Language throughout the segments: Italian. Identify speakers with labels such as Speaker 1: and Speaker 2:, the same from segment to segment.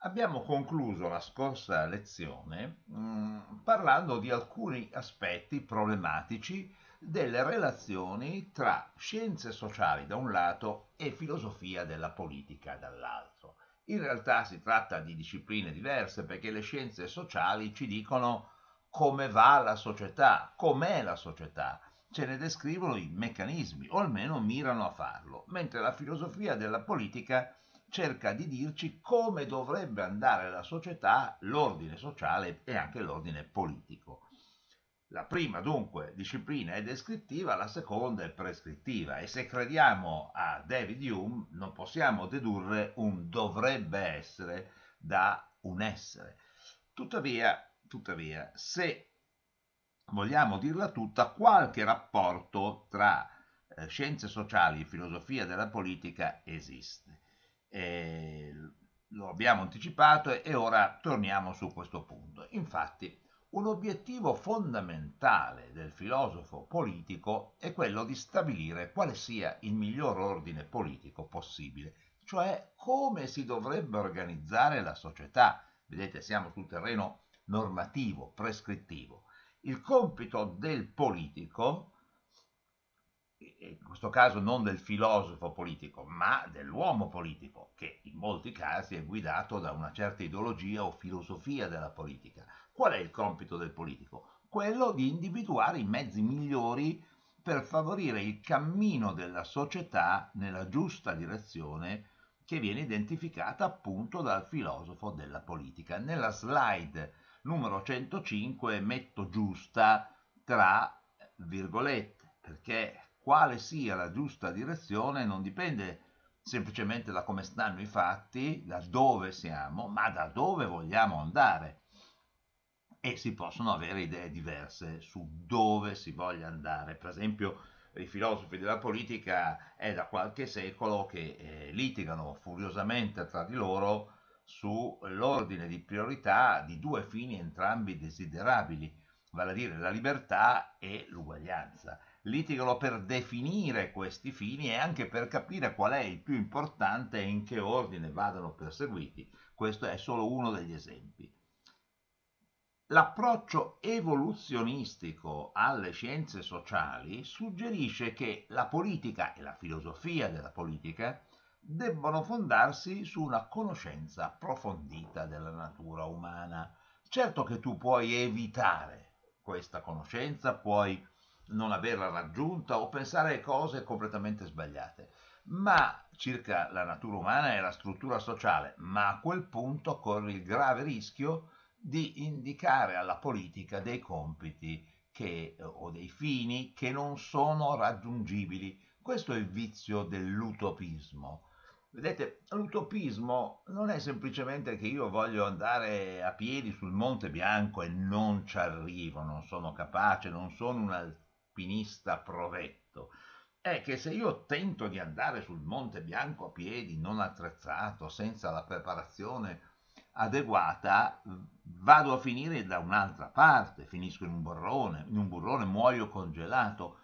Speaker 1: Abbiamo concluso la scorsa lezione parlando di alcuni aspetti problematici delle relazioni tra scienze sociali da un lato e filosofia della politica dall'altro. In realtà si tratta di discipline diverse perché le scienze sociali ci dicono come va la società, com'è la società, ce ne descrivono i meccanismi o almeno mirano a farlo, mentre la filosofia della politica cerca di dirci come dovrebbe andare la società, l'ordine sociale e anche l'ordine politico. La prima dunque disciplina è descrittiva, la seconda è prescrittiva e se crediamo a David Hume non possiamo dedurre un dovrebbe essere da un essere. Tuttavia, se vogliamo dirla tutta, qualche rapporto tra scienze sociali e filosofia della politica esiste. Eh, Lo abbiamo anticipato e ora torniamo su questo punto. Infatti, un obiettivo fondamentale del filosofo politico è quello di stabilire quale sia il miglior ordine politico possibile, cioè come si dovrebbe organizzare la società. Vedete, siamo sul terreno normativo, prescrittivo. Il compito del politico, in questo caso non del filosofo politico, ma dell'uomo politico, che in molti casi è guidato da una certa ideologia o filosofia della politica. Qual è il compito del politico? Quello di individuare i mezzi migliori per favorire il cammino della società nella giusta direzione che viene identificata appunto dal filosofo della politica. Nella slide numero 105 metto giusta tra virgolette, perché quale sia la giusta direzione non dipende semplicemente da come stanno i fatti, da dove siamo, ma da dove vogliamo andare. E si possono avere idee diverse su dove si voglia andare. Per esempio, i filosofi della politica è da qualche secolo che litigano furiosamente tra di loro sull'ordine di priorità di due fini entrambi desiderabili, vale a dire la libertà e l'uguaglianza. Litigano per definire questi fini e anche per capire qual è il più importante e in che ordine vadano perseguiti. Questo è solo uno degli esempi. L'approccio evoluzionistico alle scienze sociali suggerisce che la politica e la filosofia della politica debbono fondarsi su una conoscenza approfondita della natura umana. Certo che tu puoi evitare questa conoscenza, puoi non averla raggiunta o pensare cose completamente sbagliate, ma circa la natura umana e la struttura sociale, ma a quel punto corri il grave rischio di indicare alla politica dei compiti o dei fini che non sono raggiungibili. Questo è il vizio dell'utopismo. Vedete, l'utopismo non è semplicemente che io voglio andare a piedi sul Monte Bianco e non ci arrivo, non sono capace, non sono un alpinista provetto. È che se io tento di andare sul Monte Bianco a piedi, non attrezzato, senza la preparazione adeguata, vado a finire da un'altra parte, finisco in un burrone, muoio congelato.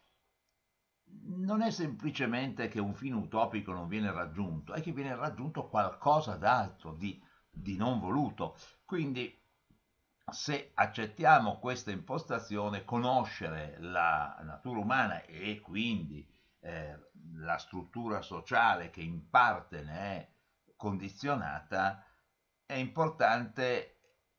Speaker 1: Non è semplicemente che un fine utopico non viene raggiunto, è che viene raggiunto qualcosa d'altro, di non voluto. Quindi se accettiamo questa impostazione, conoscere la natura umana e quindi la struttura sociale che in parte ne è condizionata, è importante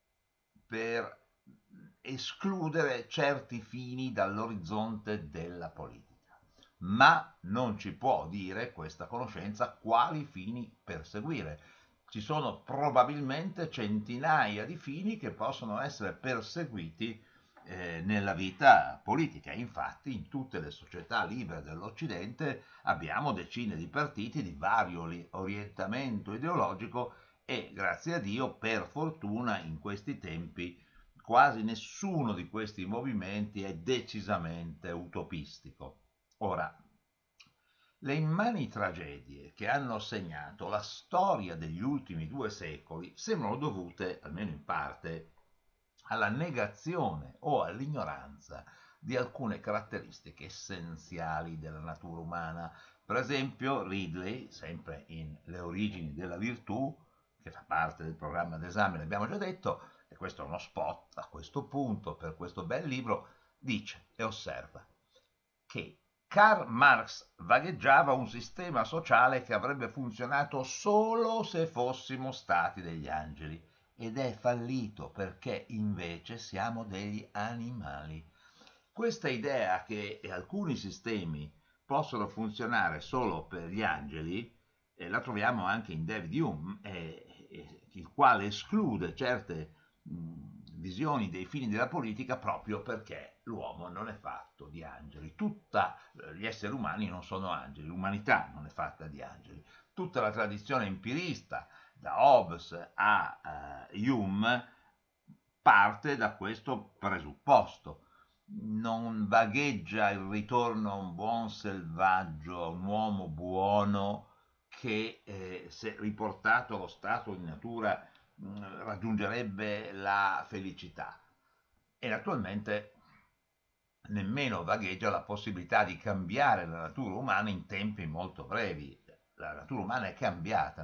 Speaker 1: per escludere certi fini dall'orizzonte della politica. Ma non ci può dire questa conoscenza quali fini perseguire. Ci sono probabilmente centinaia di fini che possono essere perseguiti nella vita politica. Infatti, in tutte le società libere dell'Occidente abbiamo decine di partiti di vario orientamento ideologico e, grazie a Dio, per fortuna, in questi tempi quasi nessuno di questi movimenti è decisamente utopistico. Ora, le immani tragedie che hanno segnato la storia degli ultimi 2 secoli sembrano dovute, almeno in parte, alla negazione o all'ignoranza di alcune caratteristiche essenziali della natura umana. Per esempio, Ridley, sempre in Le origini della virtù, che fa parte del programma d'esame, l'abbiamo già detto, e questo è uno spot a questo punto per questo bel libro, dice e osserva che Karl Marx vagheggiava un sistema sociale che avrebbe funzionato solo se fossimo stati degli angeli ed è fallito perché invece siamo degli animali. Questa idea che alcuni sistemi possono funzionare solo per gli angeli la troviamo anche in David Hume, il quale esclude certe visioni dei fini della politica proprio perché l'uomo non è fatto di angeli. Gli esseri umani non sono angeli, l'umanità non è fatta di angeli. Tutta la tradizione empirista, da Hobbes a Hume, parte da questo presupposto. Non vagheggia il ritorno a un buon selvaggio, a un uomo buono che, se riportato allo stato di natura, raggiungerebbe la felicità. E naturalmente nemmeno vagheggia la possibilità di cambiare la natura umana in tempi molto brevi. La natura umana è cambiata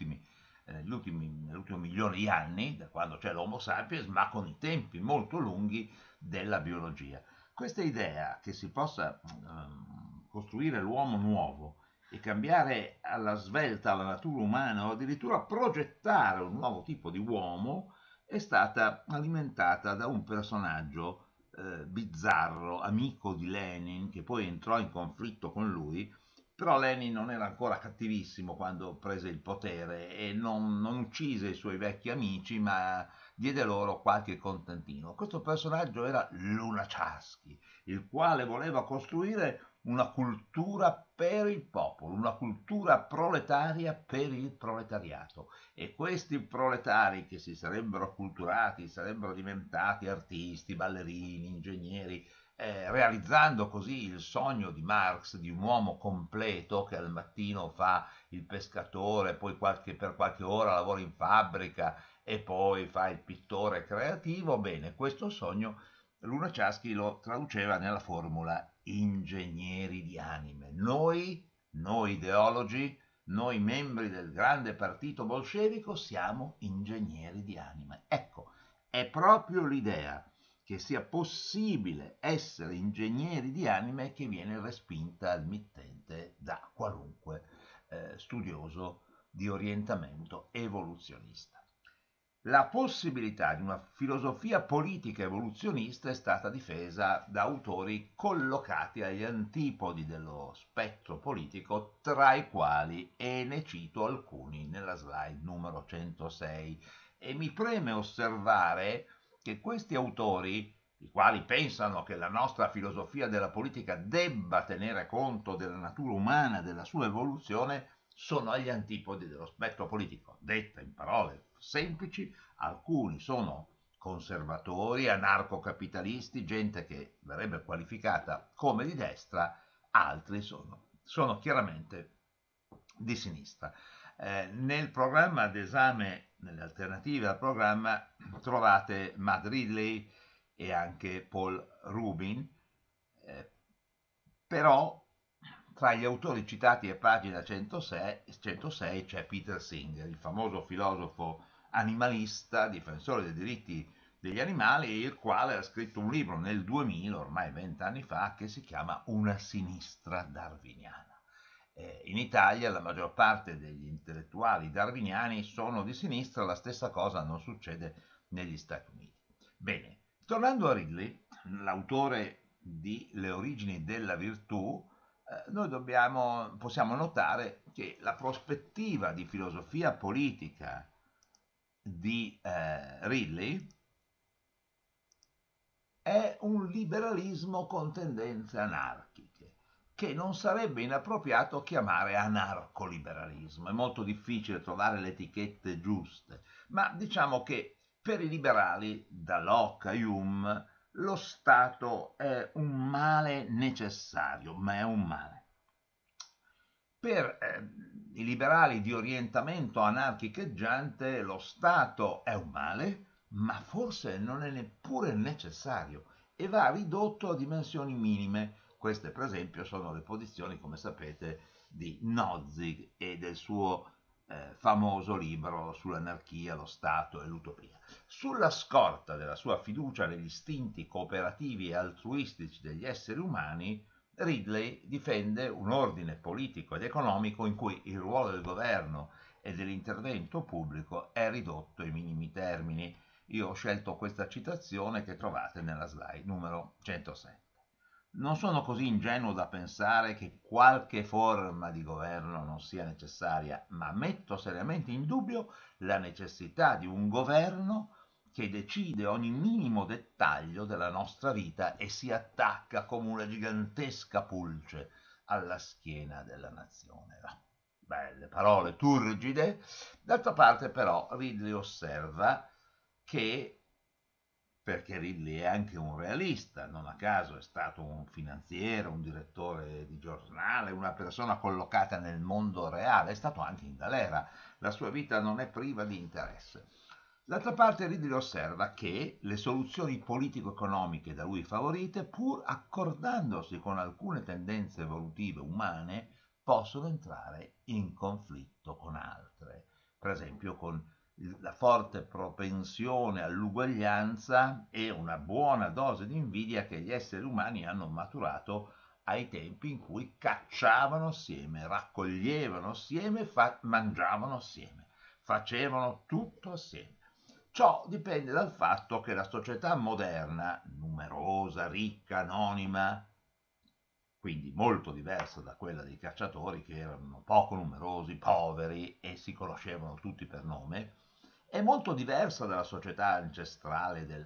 Speaker 1: nell'ultimo milione di anni, da quando c'è l'Homo sapiens, ma con i tempi molto lunghi della biologia. Questa idea che si possa costruire l'uomo nuovo e cambiare alla svelta la natura umana o addirittura progettare un nuovo tipo di uomo è stata alimentata da un personaggio bizzarro, amico di Lenin, che poi entrò in conflitto con lui, però Lenin non era ancora cattivissimo quando prese il potere e non uccise i suoi vecchi amici, ma diede loro qualche contentino. Questo personaggio era Lunacharsky, il quale voleva costruire una cultura per il popolo, una cultura proletaria per il proletariato. E questi proletari che si sarebbero acculturati, sarebbero diventati artisti, ballerini, ingegneri, realizzando così il sogno di Marx di un uomo completo che al mattino fa il pescatore, poi per qualche ora lavora in fabbrica e poi fa il pittore creativo. Bene, questo sogno Lunacharsky lo traduceva nella formula ingegneri di anime. Noi ideologi, noi membri del grande partito bolscevico siamo ingegneri di anime. Ecco, è proprio l'idea che sia possibile essere ingegneri di anime che viene respinta al mittente da qualunque studioso di orientamento evoluzionista. La possibilità di una filosofia politica evoluzionista è stata difesa da autori collocati agli antipodi dello spettro politico, tra i quali, e ne cito alcuni nella slide numero 106, e mi preme osservare che questi autori, i quali pensano che la nostra filosofia della politica debba tenere conto della natura umana, della sua evoluzione, sono agli antipodi dello spettro politico. Detta in parole semplici, alcuni sono conservatori, anarcocapitalisti, gente che verrebbe qualificata come di destra, altri sono chiaramente di sinistra. Nel programma d'esame, nelle alternative al programma, trovate Matt Ridley e anche Paul Rubin, però tra gli autori citati a pagina 106 c'è Peter Singer, il famoso filosofo animalista, difensore dei diritti degli animali, il quale ha scritto un libro nel 2000, ormai 20 anni fa, che si chiama Una sinistra darwiniana. In Italia la maggior parte degli intellettuali darwiniani sono di sinistra, la stessa cosa non succede negli Stati Uniti. Bene, tornando a Ridley, l'autore di Le origini della virtù, noi possiamo notare che la prospettiva di filosofia politica di Ridley è un liberalismo con tendenze anarchiche, che non sarebbe inappropriato chiamare anarcoliberalismo. È molto difficile trovare le etichette giuste, ma diciamo che per i liberali, da Locke a Hume, lo Stato è un male necessario, ma è un male. Per i liberali di orientamento anarchicheggiante lo Stato è un male, ma forse non è neppure necessario e va ridotto a dimensioni minime. Queste, per esempio, sono le posizioni, come sapete, di Nozick e del suo famoso libro sull'anarchia, lo Stato e l'utopia. Sulla scorta della sua fiducia negli istinti cooperativi e altruistici degli esseri umani, Ridley difende un ordine politico ed economico in cui il ruolo del governo e dell'intervento pubblico è ridotto ai minimi termini. Io ho scelto questa citazione che trovate nella slide numero 107. Non sono così ingenuo da pensare che qualche forma di governo non sia necessaria, ma metto seriamente in dubbio la necessità di un governo che decide ogni minimo dettaglio della nostra vita e si attacca come una gigantesca pulce alla schiena della nazione. No. Belle parole turgide. D'altra parte però Ridley osserva che, perché Ridley è anche un realista, non a caso è stato un finanziere, un direttore di giornale, una persona collocata nel mondo reale, è stato anche in galera, la sua vita non è priva di interesse. D'altra parte Ridley osserva che le soluzioni politico-economiche da lui favorite, pur accordandosi con alcune tendenze evolutive umane, possono entrare in conflitto con altre, per esempio con la forte propensione all'uguaglianza e una buona dose di invidia che gli esseri umani hanno maturato ai tempi in cui cacciavano assieme, raccoglievano assieme, mangiavano assieme, facevano tutto assieme. Ciò dipende dal fatto che la società moderna, numerosa, ricca, anonima, quindi molto diversa da quella dei cacciatori che erano poco numerosi, poveri e si conoscevano tutti per nome, è molto diversa dalla società ancestrale del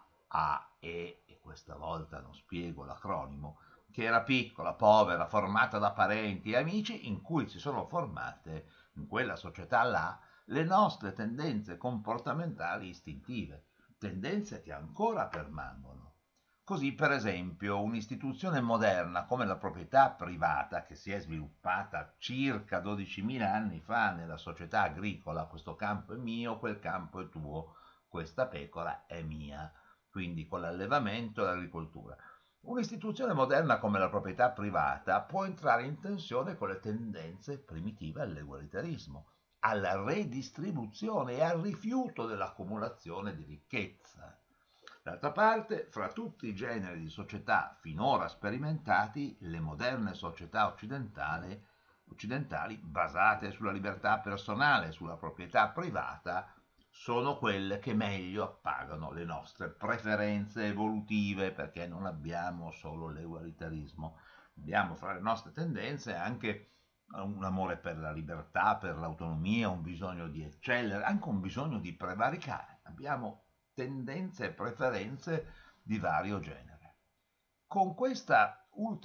Speaker 1: AAE, e questa volta non spiego l'acronimo, che era piccola, povera, formata da parenti e amici, in cui si sono formate, in quella società là, le nostre tendenze comportamentali istintive, tendenze che ancora permangono. Così, per esempio, un'istituzione moderna come la proprietà privata, che si è sviluppata circa 12.000 anni fa nella società agricola, questo campo è mio, quel campo è tuo, questa pecora è mia, quindi con l'allevamento e l'agricoltura. Un'istituzione moderna come la proprietà privata può entrare in tensione con le tendenze primitive all'egualitarismo, alla redistribuzione e al rifiuto dell'accumulazione di ricchezza. D'altra parte, fra tutti i generi di società finora sperimentati, le moderne società occidentali, basate sulla libertà personale, sulla proprietà privata, sono quelle che meglio appagano le nostre preferenze evolutive, perché non abbiamo solo l'egualitarismo, abbiamo fra le nostre tendenze anche un amore per la libertà, per l'autonomia, un bisogno di eccellere, anche un bisogno di prevaricare. Abbiamo tendenze e preferenze di vario genere. Con questa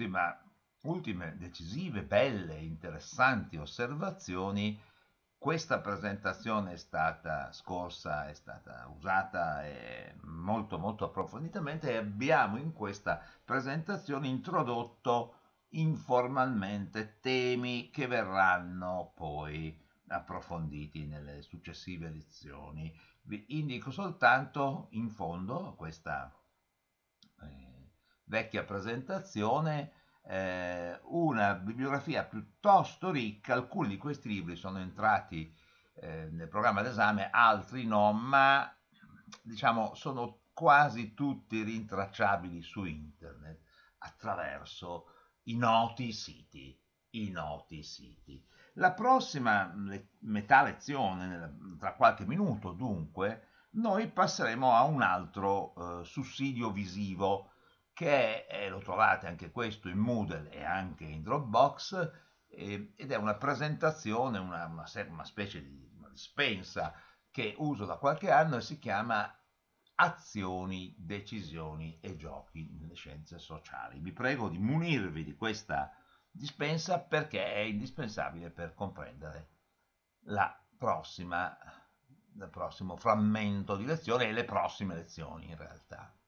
Speaker 1: ultime decisive, belle, interessanti osservazioni, questa presentazione è stata scorsa, è stata usata molto molto approfonditamente e abbiamo in questa presentazione introdotto informalmente temi che verranno poi approfonditi nelle successive lezioni. Vi indico soltanto in fondo questa vecchia presentazione, una bibliografia piuttosto ricca. Alcuni di questi libri sono entrati nel programma d'esame, altri no, ma diciamo sono quasi tutti rintracciabili su internet attraverso i noti siti. I noti siti. La prossima metà lezione, tra qualche minuto dunque, noi passeremo a un altro sussidio visivo che è, lo trovate anche questo in Moodle e anche in Dropbox, ed è una presentazione, una specie di una dispensa che uso da qualche anno e si chiama Azioni, decisioni e giochi nelle scienze sociali. Vi prego di munirvi di questa dispensa perché è indispensabile per comprendere il prossimo frammento di lezione e le prossime lezioni in realtà.